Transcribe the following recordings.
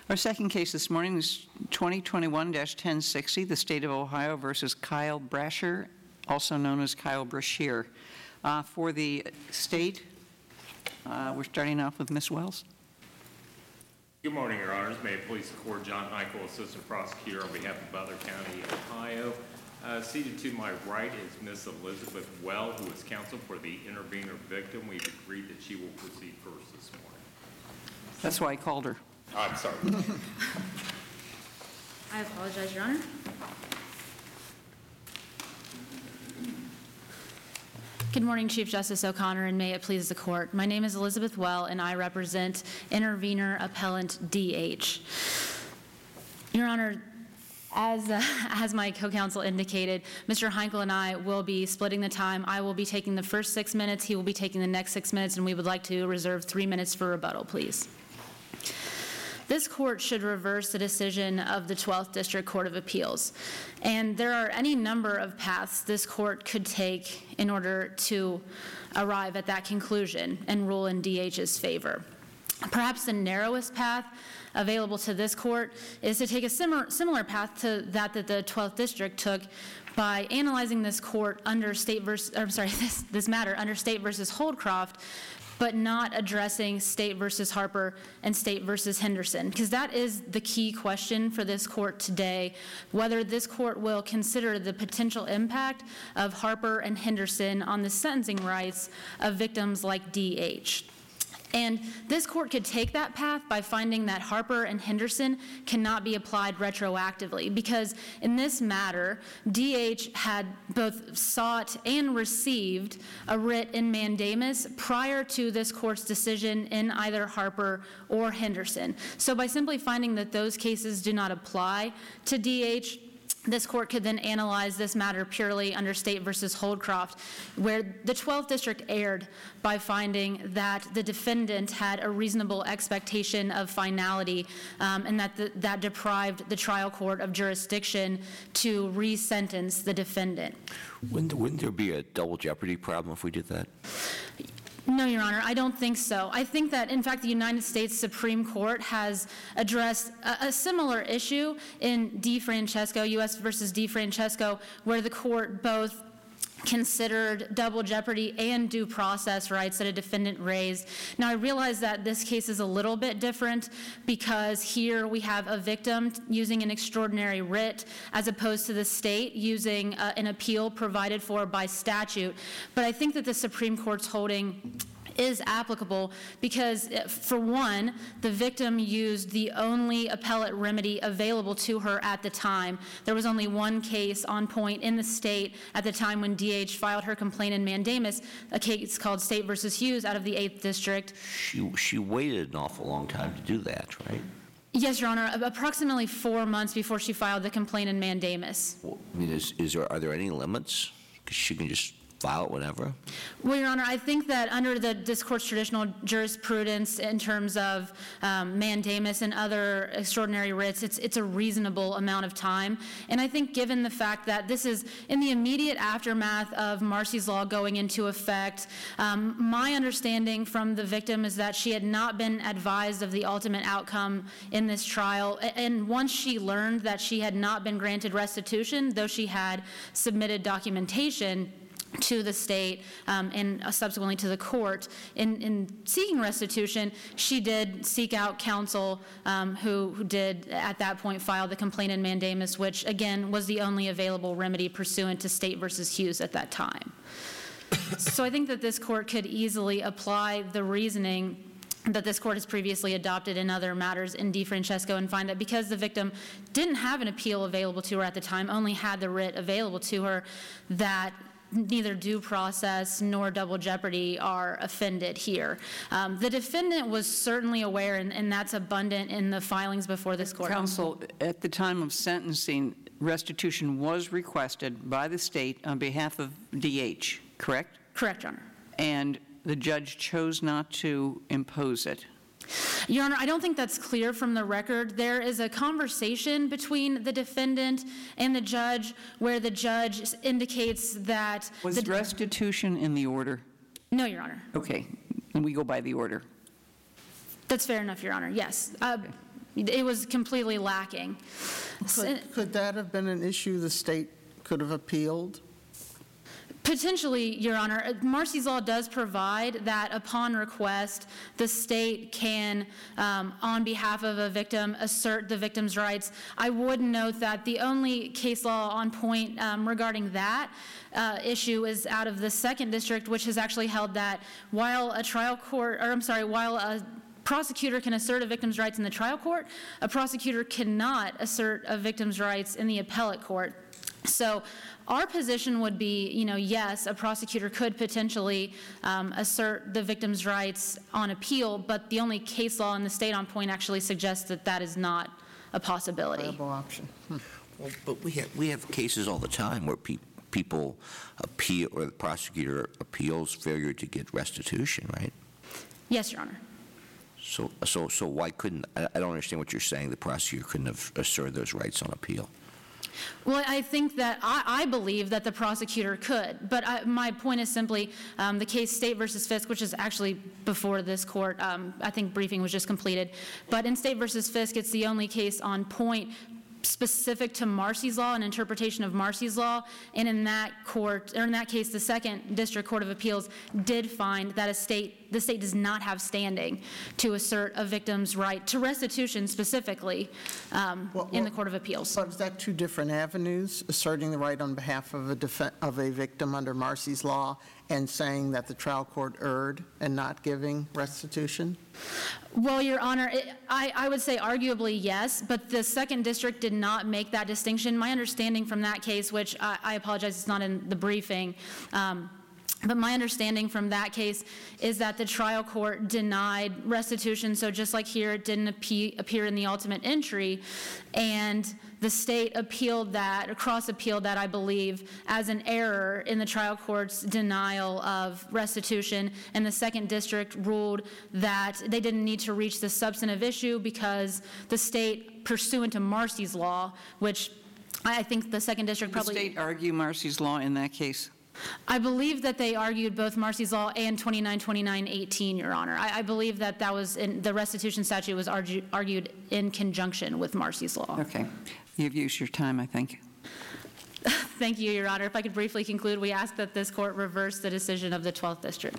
Our second case this morning is 2021-1060, the State of Ohio versus Kyle Brasher, also known as Kyle Brashear. For the state, we're starting off with Ms. Wells. Good morning, Your Honors. May it please the Court, John Heichel, Assistant Prosecutor on behalf of Butler County, Ohio. Seated to my right is Ms. Elizabeth Well, who is counsel for the intervener victim. We've agreed that she will proceed first this morning. That's why I called her. I'm sorry. I apologize, Your Honor. Good morning, Chief Justice O'Connor, and may it please the Court. My name is Elizabeth Well, and I represent intervener appellant D.H. Your Honor, as my co-counsel indicated, Mr. Heichel and I will be splitting the time. I will be taking the first 6 minutes. He will be taking the next 6 minutes, and we would like to reserve 3 minutes for rebuttal, please. This court should reverse the decision of the 12th District Court of Appeals. And there are any number of paths this court could take in order to arrive at that conclusion and rule in DH's favor. Perhaps the narrowest path available to this court is to take a similar path to that the 12th District took by analyzing this court under this matter under State versus Holdcroft, but not addressing State versus Harper and State versus Henderson, because that is the key question for this court today, whether this court will consider the potential impact of Harper and Henderson on the sentencing rights of victims like D.H. And this court could take that path by finding that Harper and Henderson cannot be applied retroactively, because in this matter, D.H. had both sought and received a writ in mandamus prior to this court's decision in either Harper or Henderson. So by simply finding that those cases do not apply to D.H., this court could then analyze this matter purely under State versus Holdcroft, where the 12th District erred by finding that the defendant had a reasonable expectation of finality, and that deprived the trial court of jurisdiction to re-sentence the defendant. Wouldn't there be a double jeopardy problem if we did that? No, Your Honor, I don't think so. I think that, in fact, the United States Supreme Court has addressed a similar issue in DeFrancesco, U.S. versus DeFrancesco, where the court both considered double jeopardy and due process rights that a defendant raised. Now, I realize that this case is a little bit different because here we have a victim using an extraordinary writ as opposed to the state using an appeal provided for by statute. But I think that the Supreme Court's holding is applicable because, for one, the victim used the only appellate remedy available to her at the time. There was only one case on point in the state at the time when D.H. filed her complaint in mandamus, a case called State versus Hughes out of the 8th District. She waited an awful long time to do that, right? Yes, Your Honor, approximately 4 months before she filed the complaint in mandamus. Well, I mean, are there any limits? Because she can just file it whenever? Well, Your Honor, I think that under this court's traditional jurisprudence in terms of mandamus and other extraordinary writs, it's a reasonable amount of time. And I think given the fact that this is in the immediate aftermath of Marsy's Law going into effect, my understanding from the victim is that she had not been advised of the ultimate outcome in this trial. And once she learned that she had not been granted restitution, though she had submitted documentation to the state and subsequently to the court in seeking restitution, she did seek out counsel who did at that point file the complaint in mandamus, which again was the only available remedy pursuant to State versus Hughes at that time. So I think that this court could easily apply the reasoning that this court has previously adopted in other matters in DeFrancesco and find that because the victim didn't have an appeal available to her at the time, only had the writ available to her, that neither due process nor double jeopardy are offended here. The defendant was certainly aware, and that's abundant in the filings before this court. Counsel, at the time of sentencing, restitution was requested by the state on behalf of D.H., correct? Correct, Your Honor. And the judge chose not to impose it. Your Honor, I don't think that's clear from the record. There is a conversation between the defendant and the judge where the judge indicates that... Was restitution in the order? No, Your Honor. Okay, and we go by the order. That's fair enough, Your Honor, yes. It was completely lacking. Could that have been an issue the state could have appealed? Potentially, Your Honor. Marcy's Law does provide that upon request, the state can, on behalf of a victim, assert the victim's rights. I would note that the only case law on point regarding that issue is out of the 2nd District, which has actually held that while while a prosecutor can assert a victim's rights in the trial court, a prosecutor cannot assert a victim's rights in the appellate court. So our position would be, yes, a prosecutor could potentially assert the victim's rights on appeal, but the only case law in the state on point actually suggests that that is not a possibility. Viable option. Well, but we have cases all the time where people appeal, or the prosecutor appeals failure to get restitution, right? Yes, Your Honor. So why couldn't, I don't understand what you're saying, the prosecutor couldn't have asserted those rights on appeal? Well, I think that I believe that the prosecutor could, but my point is simply the case State versus Fisk, which is actually before this court. I think briefing was just completed. But in State versus Fisk, it's the only case on point specific to Marcy's Law, an interpretation of Marcy's Law, and in that court, or in that case, the 2nd District Court of Appeals did find that the state does not have standing to assert a victim's right to restitution specifically in the Court of Appeals. But is that two different avenues, asserting the right on behalf of a victim under Marcy's Law and saying that the trial court erred and not giving restitution? Well, Your Honor, I would say arguably yes, but the 2nd District did not make that distinction. My understanding from that case, which I apologize, it's not in the briefing, but my understanding from that case is that the trial court denied restitution, so just like here, it didn't appear in the ultimate entry, and the state appealed that, cross-appealed that, I believe, as an error in the trial court's denial of restitution, and the 2nd District ruled that they didn't need to reach the substantive issue because the state, pursuant to Marcy's Law, which I think the 2nd District probably... Did the state argue Marcy's Law in that case? I believe that they argued both Marcy's Law and 2929-18, Your Honor. I believe that was the restitution statute was argued in conjunction with Marcy's Law. Okay. You've used your time, I think. Thank you, Your Honor. If I could briefly conclude, we ask that this court reverse the decision of the 12th District.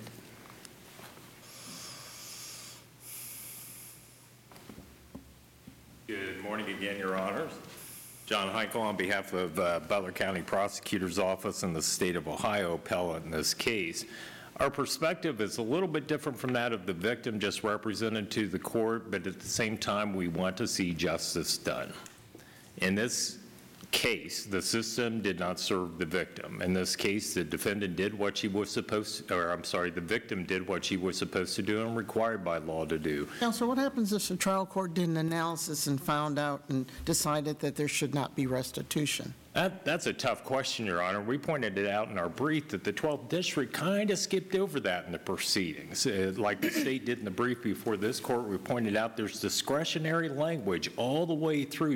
Good morning again, Your Honors. John Heichel on behalf of Butler County Prosecutor's Office and the State of Ohio appellate in this case. Our perspective is a little bit different from that of the victim just represented to the court, but at the same time, we want to see justice done. In this case, the system did not serve the victim. In this case, the defendant did what she was supposed to, or I'm sorry, the victim did what she was supposed to do and required by law to do. Counselor, what happens if the trial court did an analysis and found out and decided that there should not be restitution? That's a tough question, Your Honor. We pointed it out in our brief that the 12th District kind of skipped over that in the proceedings. Like the state did in the brief before this court, we pointed out there's discretionary language all the way through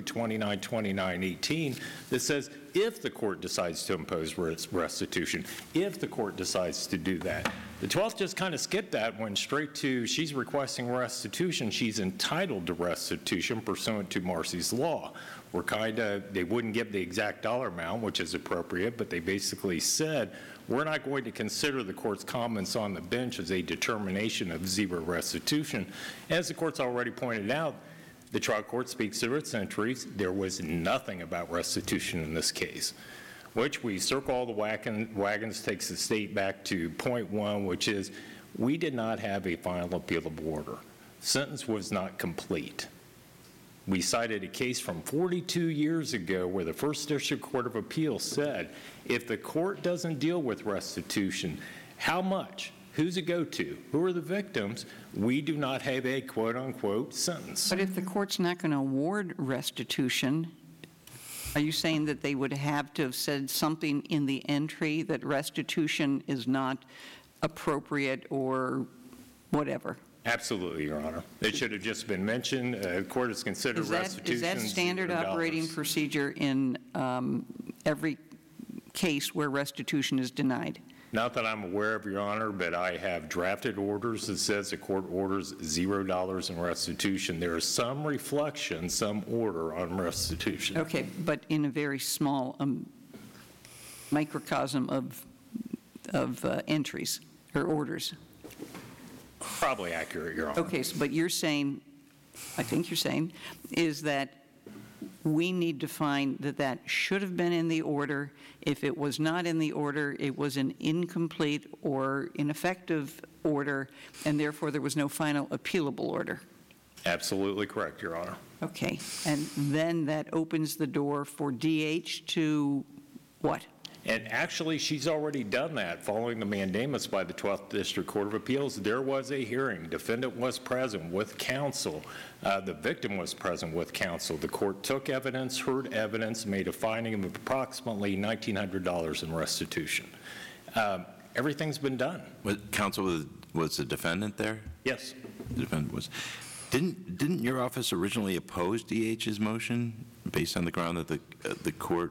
2929-18 that says if the court decides to impose restitution, if the court decides to do that. The 12th just kind of skipped that, went straight to she's requesting restitution. She's entitled to restitution pursuant to Marcy's Law. They wouldn't give the exact dollar amount, which is appropriate, but they basically said, we're not going to consider the court's comments on the bench as a determination of zero restitution. As the court's already pointed out, the trial court speaks to its entries. There was nothing about restitution in this case, which we circle all the wagons, takes the state back to point one, which is we did not have a final appealable order. Sentence was not complete. We cited a case from 42 years ago where the 1st District Court of Appeals said, if the court doesn't deal with restitution, how much? Who's it go to? Who are the victims? We do not have a quote-unquote sentence. But if the court's not going to award restitution, are you saying that they would have to have said something in the entry that restitution is not appropriate or whatever? Absolutely, Your Honor. It should have just been mentioned. The court has considered restitution. Is that standard operating procedure in every case where restitution is denied? Not that I'm aware of, Your Honor, but I have drafted orders that says the court orders $0 in restitution. There is some reflection, some order on restitution. Okay, but in a very small microcosm of entries or orders. Probably accurate, Your Honor. Okay, but you're saying, I think you're saying, is that we need to find that that should have been in the order. If it was not in the order, it was an incomplete or ineffective order, and therefore there was no final appealable order. Absolutely correct, Your Honor. Okay, and then that opens the door for DH to what? And actually, she's already done that. Following the mandamus by the 12th District Court of Appeals, there was a hearing. Defendant was present with counsel. The victim was present with counsel. The court took evidence, heard evidence, made a finding of approximately $1,900 in restitution. Everything's been done. Counsel, was the defendant there? Yes. The defendant was. Didn't your office originally oppose DH's motion based on the ground that the court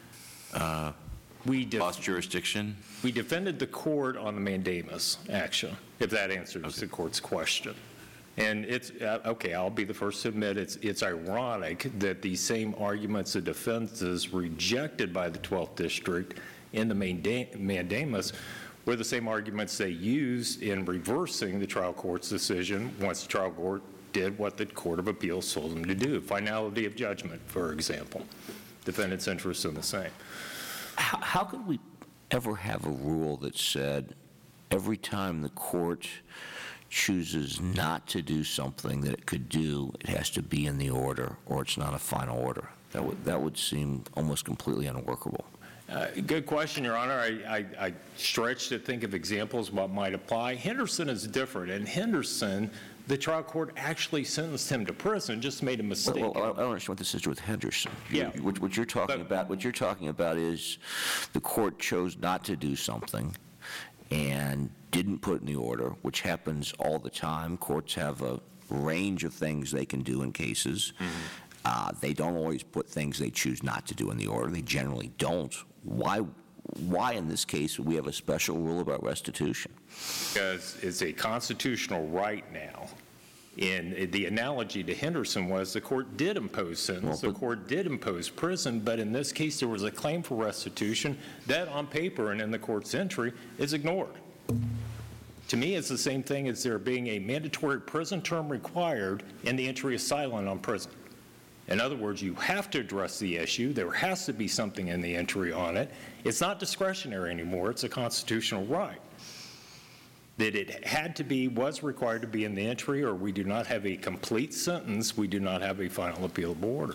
lost jurisdiction? We defended the court on the mandamus action, if that answers the court's question. And it's, okay, I'll be the first to admit it's ironic that the same arguments the defense is rejected by the 12th District in the mandamus were the same arguments they used in reversing the trial court's decision once the trial court did what the Court of Appeals told them to do. Finality of judgment, for example. Defendant's interests are the same. How could we ever have a rule that said every time the court chooses not to do something that it could do, it has to be in the order or it's not a final order? That would seem almost completely unworkable. Good question, Your Honor. I stretched to think of examples what might apply. Henderson is different. In Henderson, the trial court actually sentenced him to prison, just made a mistake. Well, I don't understand what this is with Henderson. Yeah. What you're talking about is the court chose not to do something and didn't put in the order, which happens all the time. Courts have a range of things they can do in cases. Mm-hmm. They don't always put things they choose not to do in the order. They generally don't. Why in this case would we have a special rule about restitution? Because it's a constitutional right now. And the analogy to Henderson was the court did impose sentence, the court did impose prison, but in this case there was a claim for restitution that on paper and in the court's entry is ignored. To me, it's the same thing as there being a mandatory prison term required and the entry is silent on prison. In other words, you have to address the issue. There has to be something in the entry on it. It's not discretionary anymore. It's a constitutional right. That it had to be, was required to be in the entry, or we do not have a complete sentence, we do not have a final appealable order.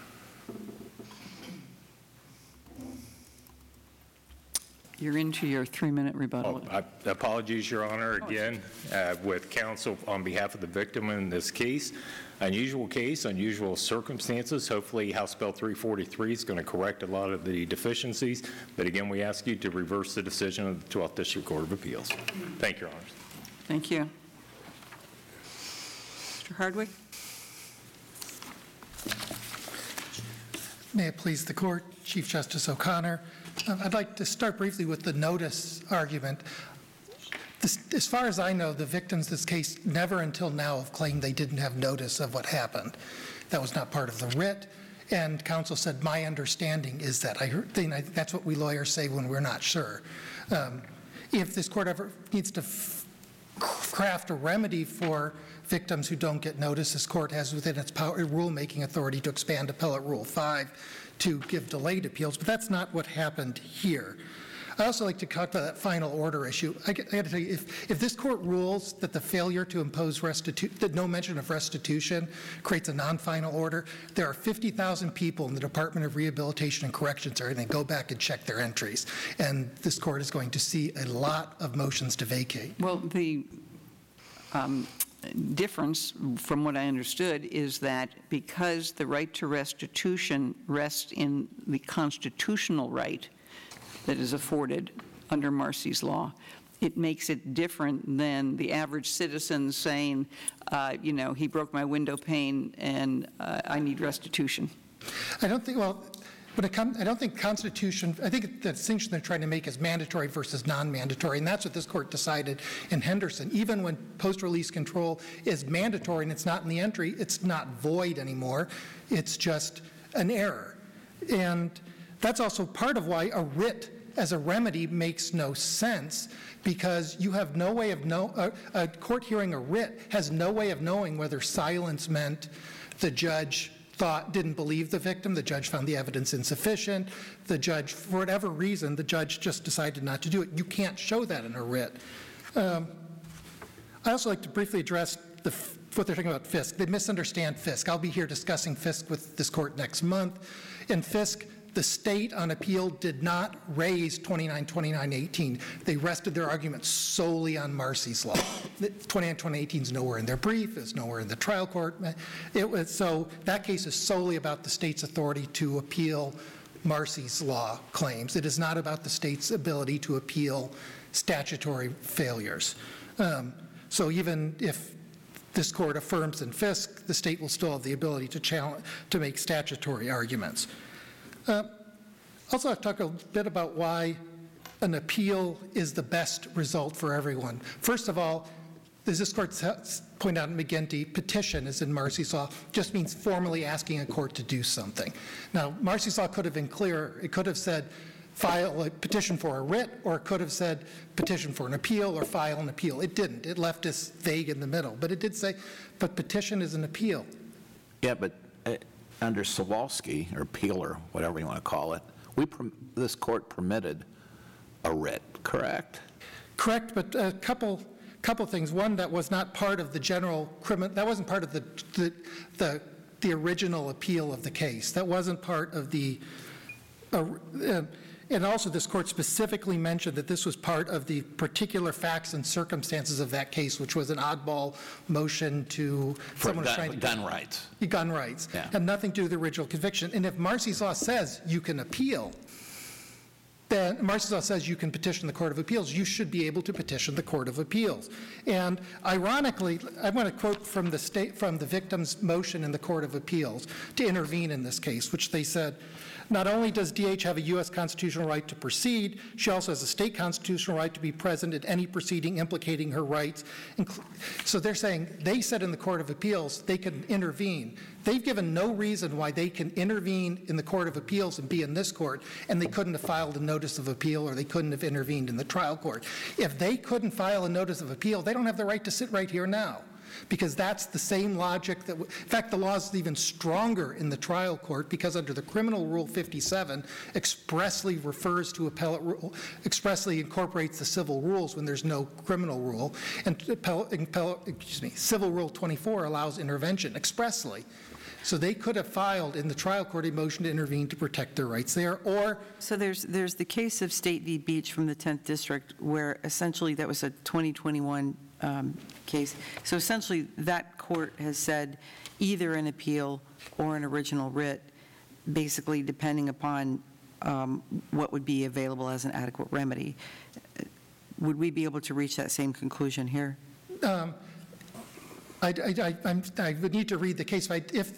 You're into your 3-minute rebuttal. Apologies, Your Honor, again, with counsel on behalf of the victim in this case. Unusual case, unusual circumstances. Hopefully, House Bill 343 is going to correct a lot of the deficiencies. But again, we ask you to reverse the decision of the 12th District Court of Appeals. Thank you, Your Honors. Thank you. Mr. Hardwick? May it please the Court, Chief Justice O'Connor. I'd like to start briefly with the notice argument. As far as I know, the victims in this case never until now have claimed they didn't have notice of what happened. That was not part of the writ, and counsel said, my understanding is that. That's what we lawyers say when we're not sure. If this court ever needs to craft a remedy for victims who don't get notice, this court has within its power rulemaking authority to expand Appellate Rule 5 to give delayed appeals, but that's not what happened here. I also like to talk about that final order issue. I got to tell you, if this court rules that the failure to impose that no mention of restitution creates a non-final order, there are 50,000 people in the Department of Rehabilitation and Corrections are going to go back and check their entries, and this court is going to see a lot of motions to vacate. Well, the difference, from what I understood, is that because the right to restitution rests in the constitutional right that is afforded under Marcy's law, it makes it different than the average citizen saying, you know, he broke my window pane and I need restitution. I don't think, well, I don't think Constitution, I think the distinction they're trying to make is mandatory versus non-mandatory, and that's what this court decided in Henderson. Even when post-release control is mandatory and it's not in the entry, it's not void anymore. It's just an error. And that's also part of why a writ as a remedy makes no sense, because you have no way of a court hearing a writ has no way of knowing whether silence meant the judge didn't believe the victim, the judge found the evidence insufficient, the judge, for whatever reason, the judge just decided not to do it. You can't show that in a writ. I also like to briefly address what they're talking about Fisk. They misunderstand Fisk. I'll be here discussing Fisk with this court next month. In Fisk, the state on appeal did not raise 292918. They rested their argument solely on Marcy's law. 292918 is nowhere in their brief, it's nowhere in the trial court. So that case is solely about the state's authority to appeal Marcy's law claims. It is not about the state's ability to appeal statutory failures. So even if this court affirms in Fisk, the state will still have the ability to make statutory arguments. Also, I'll talk a bit about why an appeal is the best result for everyone. First of all, as this court pointed out in McGinty, petition, as in Marcy's law, just means formally asking a court to do something. Now, Marcy's law could have been clearer. It could have said file a petition for a writ, or it could have said petition for an appeal or file an appeal. It didn't. It left us vague in the middle. But it did say, but petition is an appeal. Yeah, but under Sawalski, or Peeler, whatever you want to call it, this court permitted a writ, correct? Correct, but a couple things. One, that was not part of the general criminal, that wasn't part of the original appeal of the case. That wasn't part of the, and also this court specifically mentioned that this was part of the particular facts and circumstances of that case, which was an oddball motion to For someone trying to gun rights. Gun rights. Yeah. Had nothing to do with the original conviction. And if Marcy's law says you can appeal, then Marcy's law says you can petition the Court of Appeals. You should be able to petition the Court of Appeals. And ironically, I want to quote from the victim's motion in the Court of Appeals to intervene in this case, which they said, not only does DH have a U.S. constitutional right to proceed, she also has a state constitutional right to be present at any proceeding implicating her rights. So they're saying, they said in the Court of Appeals they can intervene. They've given no reason why they can intervene in the Court of Appeals and be in this court, and they couldn't have filed a notice of appeal or they couldn't have intervened in the trial court. If they couldn't file a notice of appeal, they don't have the right to sit right here now, because that's the same logic that, in fact, the law is even stronger in the trial court, because under the criminal rule 57 expressly refers to appellate rule, expressly incorporates the civil rules when there's no criminal rule, and civil rule 24 allows intervention expressly. So they could have filed in the trial court a motion to intervene to protect their rights there, or... So there's the case of State v. Beach from the 10th District, where essentially that was a 2021 case. So essentially that court has said either an appeal or an original writ, basically depending upon what would be available as an adequate remedy. Would we be able to reach that same conclusion here? I would need to read the case.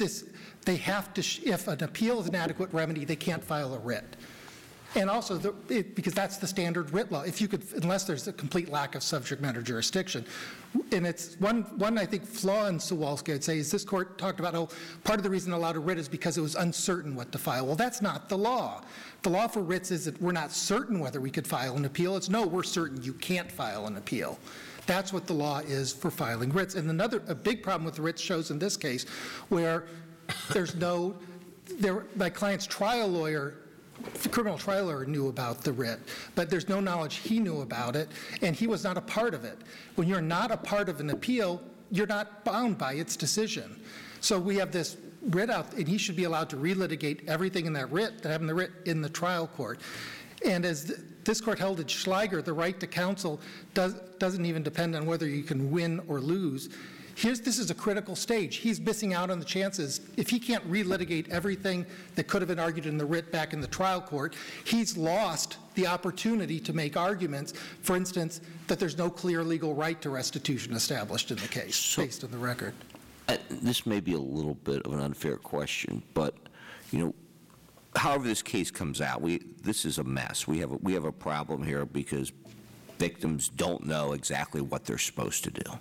If an appeal is an adequate remedy, they can't file a writ. And also, because that's the standard writ law, unless there's a complete lack of subject matter jurisdiction. And it's one I think, flaw in Sawalski, I'd say, is this court talked about, part of the reason it allowed a writ is because it was uncertain what to file. Well, that's not the law. The law for writs is that we're not certain whether we could file an appeal. It's no, we're certain you can't file an appeal. That's what the law is for filing writs. And a big problem with the writs shows in this case, where my client's trial lawyer, criminal trial lawyer, knew about the writ, but there's no knowledge he knew about it, and he was not a part of it. When you're not a part of an appeal, you're not bound by its decision. So we have this writ out, and he should be allowed to relitigate everything in that writ that happened in the writ in the trial court. And as this court held at Schleiger, the right to counsel doesn't even depend on whether you can win or lose. This is a critical stage. He's missing out on the chances. If he can't relitigate everything that could have been argued in the writ back in the trial court, he's lost the opportunity to make arguments, for instance, that there's no clear legal right to restitution established in the case, based on the record. This may be a little bit of an unfair question, but, however this case comes out, this is a mess. We have a problem here because victims don't know exactly what they're supposed to do.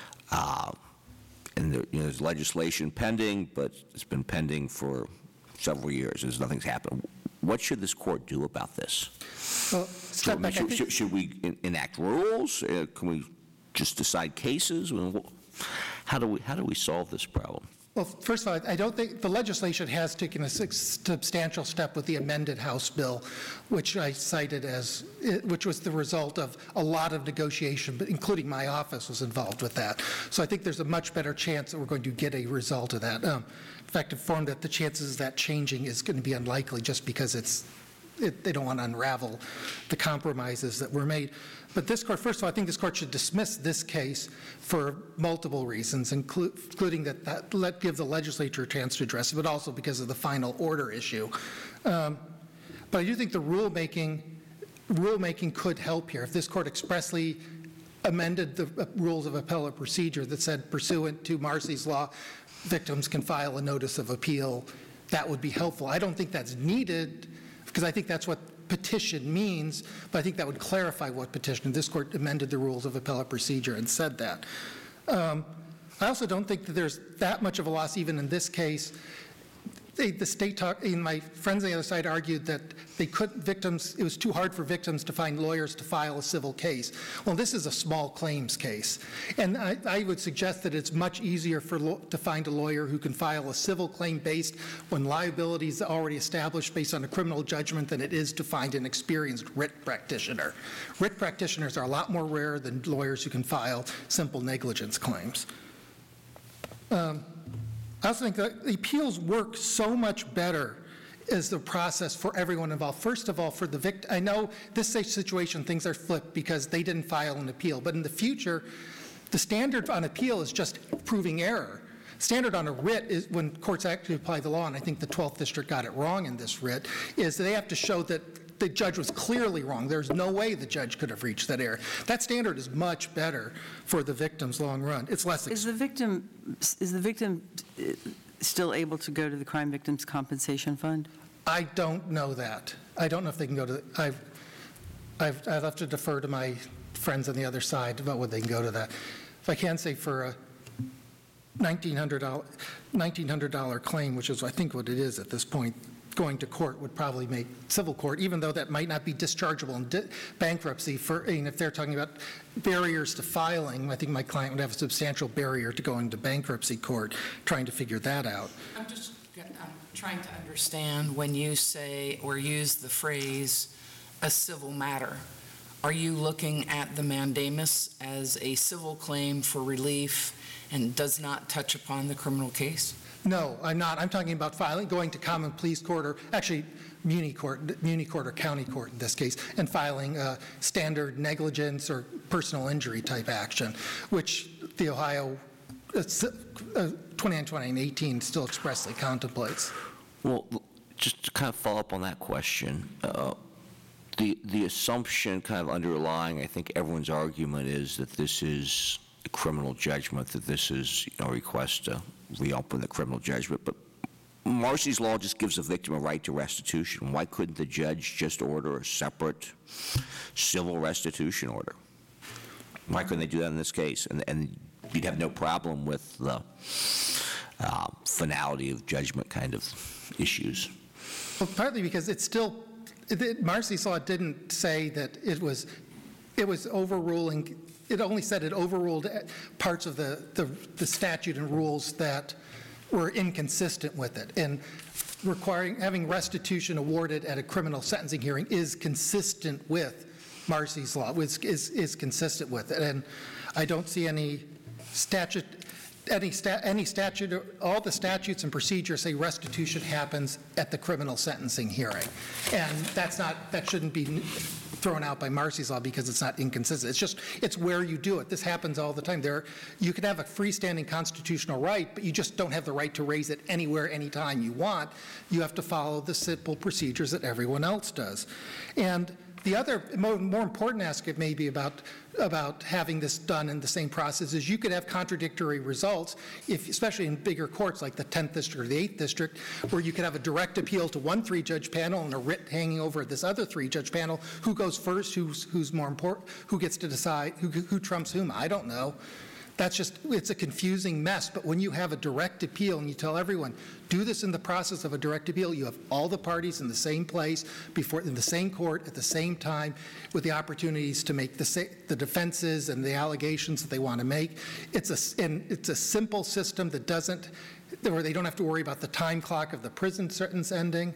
And there's legislation pending, but it's been pending for several years. Nothing's happened. What should this court do about this? Well, step back, I think- Should we enact rules? Can we just decide cases? How do we solve this problem? Well, first of all, I don't think the legislation has taken a substantial step with the amended House bill, which I cited which was the result of a lot of negotiation, but including my office was involved with that. So I think there's a much better chance that we're going to get a result of that. In fact, informed that the chances of that changing is going to be unlikely just because they don't want to unravel the compromises that were made. But this court, first of all, I think this court should dismiss this case for multiple reasons, including that give the legislature a chance to address it, but also because of the final order issue. But I do think the rulemaking could help here. If this court expressly amended the rules of appellate procedure that said pursuant to Marcy's law, victims can file a notice of appeal, that would be helpful. I don't think that's needed because I think that's what petition means, but I think that would clarify what petition. This court amended the rules of appellate procedure and said that. I also don't think that there's that much of a loss even in this case. The state my friends on the other side argued that it was too hard for victims to find lawyers to file a civil case. Well, this is a small claims case. And I would suggest that it's much easier to find a lawyer who can file a civil claim based when liability is already established based on a criminal judgment than it is to find an experienced writ practitioner. Writ practitioners are a lot more rare than lawyers who can file simple negligence claims. I also think that the appeals work so much better as the process for everyone involved. First of all, for the victim, I know this situation, things are flipped because they didn't file an appeal. But in the future, the standard on appeal is just proving error. Standard on a writ is when courts actually apply the law, and I think the 12th District got it wrong in this writ, is they have to show that the judge was clearly wrong. There's no way the judge could have reached that error. That standard is much better for the victim's long run. It's less Is the victim still able to go to the Crime Victims Compensation Fund? I don't know that. I don't know if they can go to. I'd have to defer to my friends on the other side about whether they can go to that. If I can say for a $1,900 claim, which is I think what it is at this point, going to court would probably make civil court, even though that might not be dischargeable in bankruptcy. If they're talking about barriers to filing, I think my client would have a substantial barrier to going to bankruptcy court, trying to figure that out. I'm trying to understand when you say or use the phrase a civil matter. Are you looking at the mandamus as a civil claim for relief and does not touch upon the criminal case? No, I'm not. I'm talking about going to common pleas court, or actually muni court or county court in this case, and filing standard negligence or personal injury type action, which the Ohio 29/2018 still expressly contemplates. Well, just to kind of follow up on that question, the assumption kind of underlying, I think, everyone's argument is that this is a criminal judgment, that this is a request to reopen the criminal judgment. But Marcy's law just gives a victim a right to restitution. Why couldn't the judge just order a separate civil restitution order? Why couldn't they do that in this case? And you'd have no problem with the finality of judgment kind of issues. Well, partly because Marcy's law didn't say that it was overruling. It only said it overruled parts of the statute and rules that were inconsistent with it. And having restitution awarded at a criminal sentencing hearing is consistent with Marcy's law, is consistent with it. And I don't see any statute, all the statutes and procedures say restitution happens at the criminal sentencing hearing. And that shouldn't be thrown out by Marcy's law because it's not inconsistent. It's where you do it. This happens all the time. You could have a freestanding constitutional right, but you just don't have the right to raise it anywhere, anytime you want. You have to follow the simple procedures that everyone else does. And The other more important aspect maybe about having this done in the same process is you could have contradictory results, especially in bigger courts like the 10th District or the 8th District, where you could have a direct appeal to one 3-judge panel and a writ hanging over this other 3-judge panel. Who goes first? Who's more important? Who gets to decide? Who trumps whom? I don't know. It's a confusing mess, but when you have a direct appeal and you tell everyone, do this in the process of a direct appeal, you have all the parties in the same place, in the same court, at the same time, with the opportunities to make the defenses and the allegations that they want to make. It's a simple system where they don't have to worry about the time clock of the prison sentence ending.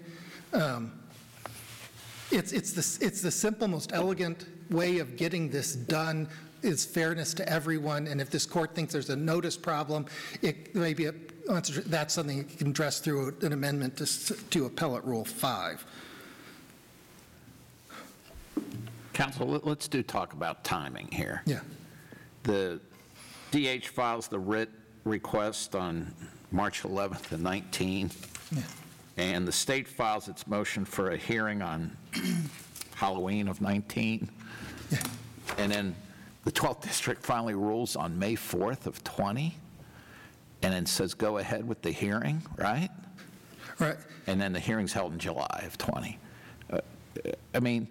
It's the simple, most elegant way of getting this done. Is fairness to everyone, and if this court thinks there's a notice problem, that's something you can address through an amendment to Appellate Rule 5. Counsel, let's talk about timing here. Yeah. The DH files the writ request on March 11th of 19, and the state files its motion for a hearing on Halloween of 19, and then the 12th District finally rules on May 4th of 20, and then says go ahead with the hearing, right? Right. And then the hearing's held in July of 20. I mean,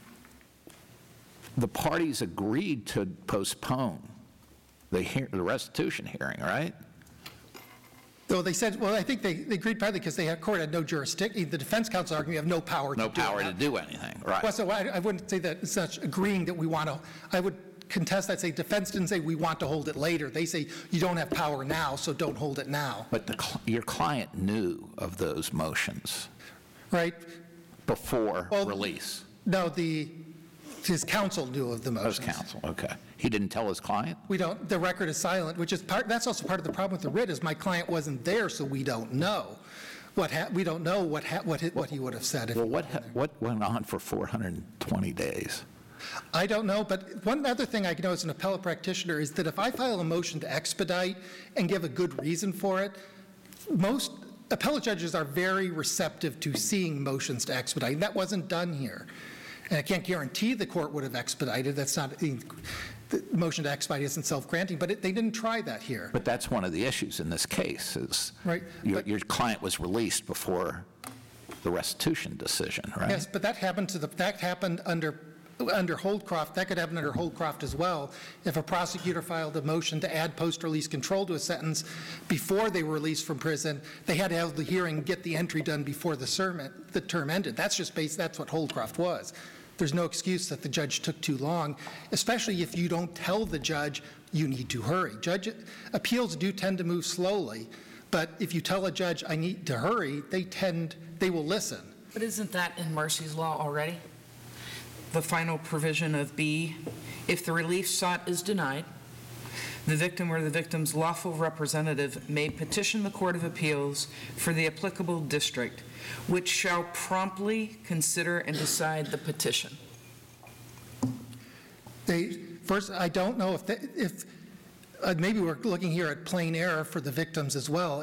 the parties agreed to postpone the restitution hearing, right? Though they said, well, I think they agreed partly because the court had no jurisdiction. The defense counsel argued we have no power to do No power to do anything, right? Well, so I wouldn't say that it's not agreeing that we want to. I would contest that. Say defense didn't say we want to hold it later. They say you don't have power now, so don't hold it now. But your client knew of those motions, right? Before release. No, his counsel knew of the motions. His counsel, okay. He didn't tell his client? We don't. The record is silent, which is that's also part of the problem with the writ is my client wasn't there, so we don't know. We don't know what he would have said. Well, what went on for 420 days? I don't know, but one other thing I know as an appellate practitioner is that if I file a motion to expedite and give a good reason for it, most appellate judges are very receptive to seeing motions to expedite, and that wasn't done here. And I can't guarantee the court would have expedited. That's not, the motion to expedite isn't self-granting, but they didn't try that here. But that's one of the issues in this case is right. Your client was released before the restitution decision, right? Yes, but that happened under Holdcroft. That could happen under Holdcroft as well. If a prosecutor filed a motion to add post-release control to a sentence before they were released from prison, they had to have the hearing, get the entry done before the term ended. That's what Holdcroft was. There's no excuse that the judge took too long, especially if you don't tell the judge you need to hurry. Appeals do tend to move slowly, but if you tell a judge I need to hurry, they will listen. But isn't that in Marcy's law already? The final provision of B, if the relief sought is denied, the victim or the victim's lawful representative may petition the Court of Appeals for the applicable district, which shall promptly consider and decide the petition. First, I don't know if maybe we're looking here at plain error for the victims as well.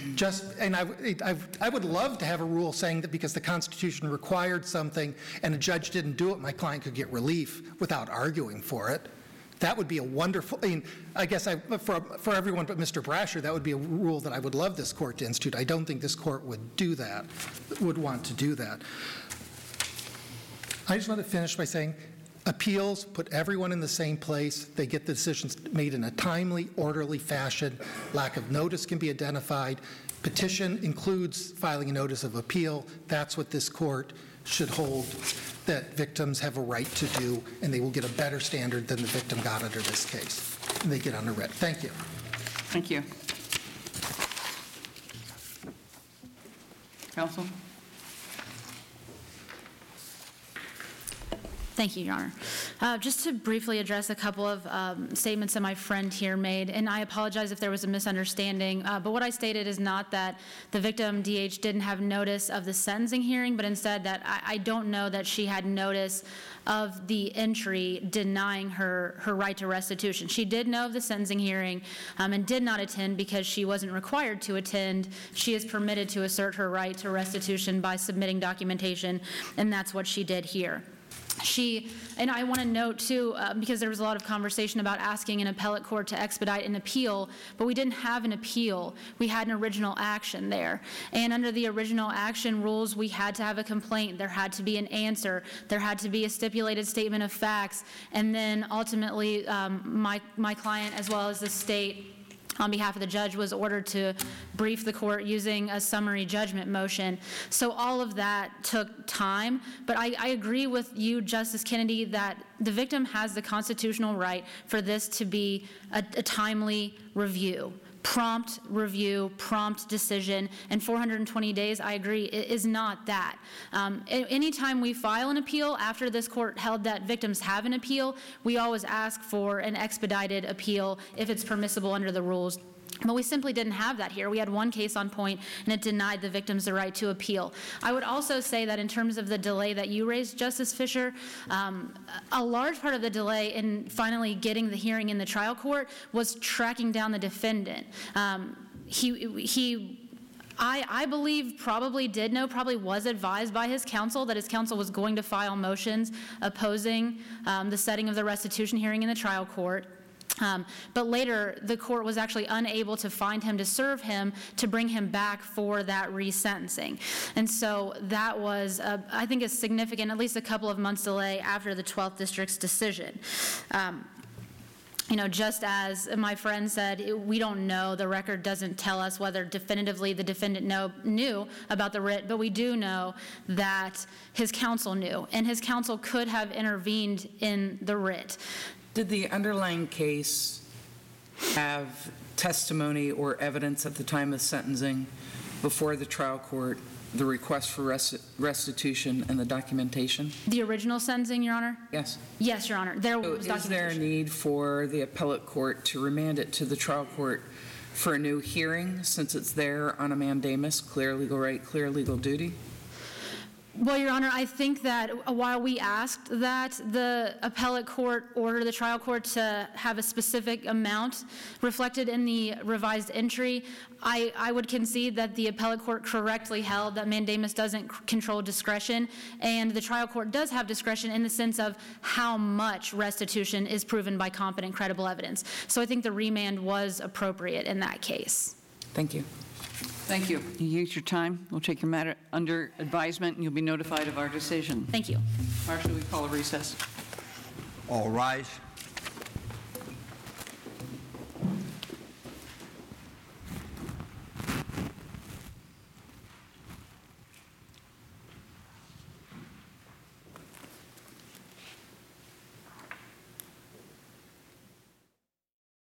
I would love to have a rule saying that because the Constitution required something and a judge didn't do it, my client could get relief without arguing for it. That would be a wonderful, I guess for everyone but Mr. Brasher, that would be a rule that I would love this court to institute. I don't think this court would do that, would want to do that. I just want to finish by saying, appeals put everyone in the same place. They get the decisions made in a timely, orderly fashion. Lack of notice can be identified. Petition includes filing a notice of appeal. That's what this court should hold that victims have a right to do, and they will get a better standard than the victim got under this case. And they get on a writ. Thank you. Thank you. Counsel? Thank you, Your Honor. Just to briefly address a couple of statements that my friend here made, and I apologize if there was a misunderstanding, but what I stated is not that the victim, DH, didn't have notice of the sentencing hearing, but instead that I don't know that she had notice of the entry denying her right to restitution. She did know of the sentencing hearing and did not attend because she wasn't required to attend. She is permitted to assert her right to restitution by submitting documentation, and that's what she did here. And I want to note too, because there was a lot of conversation about asking an appellate court to expedite an appeal, but we didn't have an appeal. We had an original action there. And under the original action rules, we had to have a complaint. There had to be an answer. There had to be a stipulated statement of facts. And then ultimately, my client, as well as the state, on behalf of the judge, was ordered to brief the court using a summary judgment motion. So all of that took time, but I agree with you, Justice Kennedy, that the victim has the constitutional right for this to be a timely review. Prompt review, prompt decision, and 420 days, I agree, is not that. Anytime we file an appeal after this court held that victims have an appeal, we always ask for an expedited appeal if it's permissible under the rules. But we simply didn't have that here. We had one case on point, and it denied the victims the right to appeal. I would also say that in terms of the delay that you raised, Justice Fischer, a large part of the delay in finally getting the hearing in the trial court was tracking down the defendant. I believe probably was advised by his counsel that his counsel was going to file motions opposing the setting of the restitution hearing in the trial court. But later, the court was actually unable to find him to serve him to bring him back for that resentencing. And so that was, I think, a significant, at least a couple of months delay after the 12th District's decision. Just as my friend said, we don't know, the record doesn't tell us whether definitively the defendant knew about the writ, but we do know that his counsel knew, and his counsel could have intervened in the writ. Did the underlying case have testimony or evidence at the time of sentencing before the trial court, the request for restitution and the documentation? The original sentencing, Your Honor? Yes. Yes, Your Honor. There was documentation. Is there a need for the appellate court to remand it to the trial court for a new hearing since it's there on a mandamus, clear legal right, clear legal duty? Well, Your Honor, I think that while we asked that the appellate court order the trial court to have a specific amount reflected in the revised entry, I would concede that the appellate court correctly held that mandamus doesn't control discretion, and the trial court does have discretion in the sense of how much restitution is proven by competent, credible evidence. So I think the remand was appropriate in that case. Thank you. Thank you. You used your time. We'll take your matter under advisement, and you'll be notified of our decision. Thank you. Marshall, we call a recess. All rise.